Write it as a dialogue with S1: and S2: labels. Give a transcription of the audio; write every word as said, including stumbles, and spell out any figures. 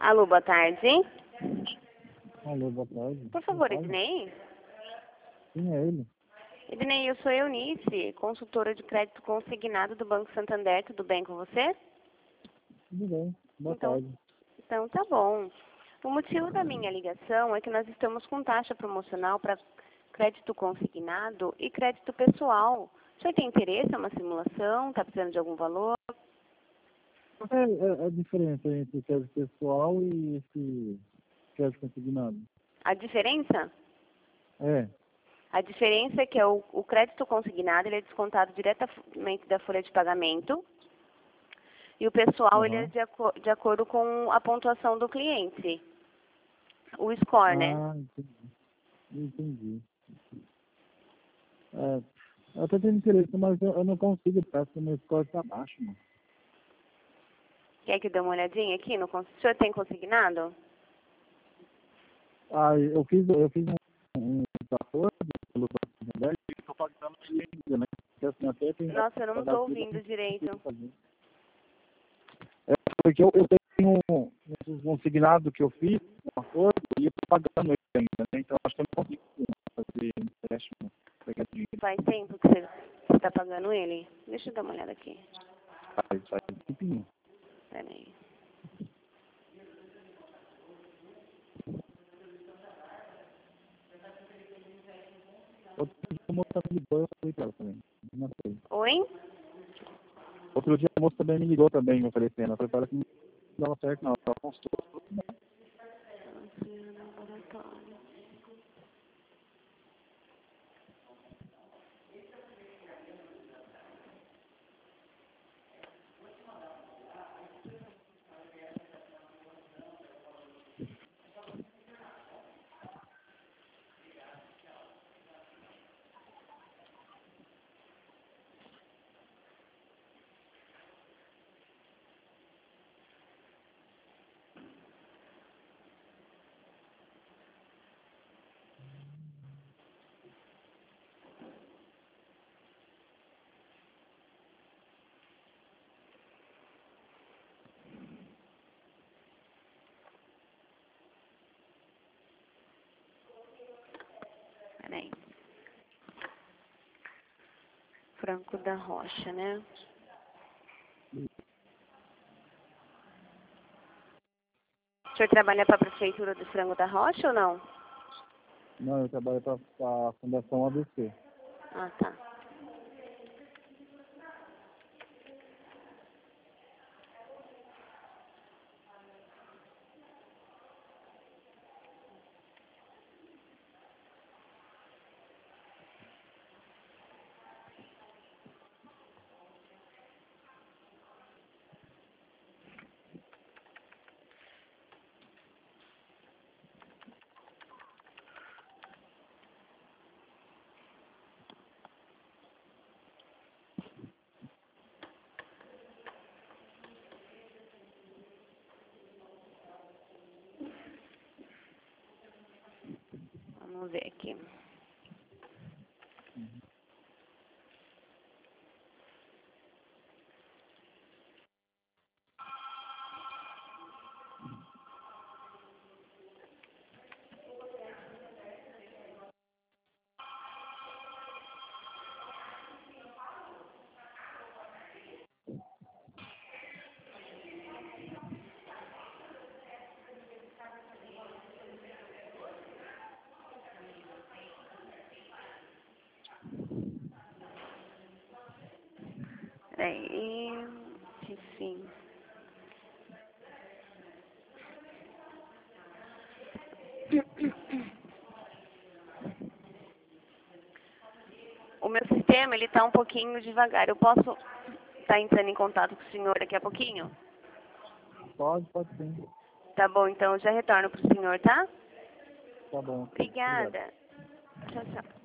S1: Alô, boa tarde.
S2: Alô, boa tarde.
S1: Por favor, Ednei?
S2: Quem é ele?
S1: Ednei, eu sou Eunice, consultora de crédito consignado do Banco Santander. Tudo bem com você?
S2: Tudo bem. Boa
S1: então,
S2: tarde.
S1: Então tá bom. O motivo da minha ligação é que nós estamos com taxa promocional para crédito consignado e crédito pessoal. O senhor tem interesse? É uma simulação? Está precisando de algum valor?
S2: Qual é a, a diferença entre o crédito pessoal e esse crédito consignado?
S1: A diferença?
S2: É.
S1: A diferença é que é o, o crédito consignado ele é descontado diretamente da folha de pagamento e o pessoal
S2: Uhum.
S1: ele é de, aco de acordo com a pontuação do cliente, o score, né?
S2: Ah, entendi. Entendi. É, eu até tenho interesse, mas eu, eu não consigo, parece que o meu score está baixo, mano.
S1: Quer que dê uma olhadinha aqui? No, cons- o senhor tem consignado?
S2: Ah, eu fiz, eu fiz um, um acordo pelo Banco Santander e estou pagando ele ainda, né? Porque assim, até tem
S1: Nossa, eu não
S2: pagar
S1: estou
S2: tudo, eu
S1: ouvindo
S2: não
S1: direito.
S2: consigo fazer. É porque eu, eu tenho um, um consignado que eu fiz, um acordo, e eu estou pagando ele ainda, né? Então acho que eu não consigo fazer empréstimo, pegar dinheiro.
S1: Faz tempo que você está pagando ele? Deixa eu dar uma olhada aqui.
S2: Faz, faz um tempinho.
S1: Peraí.
S2: Outro dia a moça me ligou, eu falei pra ela também. Não sei.
S1: Oi?
S2: Outro dia a moça também me ligou também, me oferecendo. Eu falei pra ela que não dava certo, não. Ela consultou.
S1: Peraí. Franco da Rocha, né? O senhor trabalha para a Prefeitura do Franco da Rocha ou não?
S2: Não, eu trabalho para a Fundação A B C.
S1: Ah, tá. Vamos ver aqui. Peraí. Enfim. O meu sistema, ele tá um pouquinho devagar. Eu posso estar entrando em contato com o senhor daqui a pouquinho?
S2: Pode, pode sim.
S1: Tá bom, então eu já retorno pro senhor, tá?
S2: Tá bom. Obrigado.
S1: Obrigada. Tchau, tchau.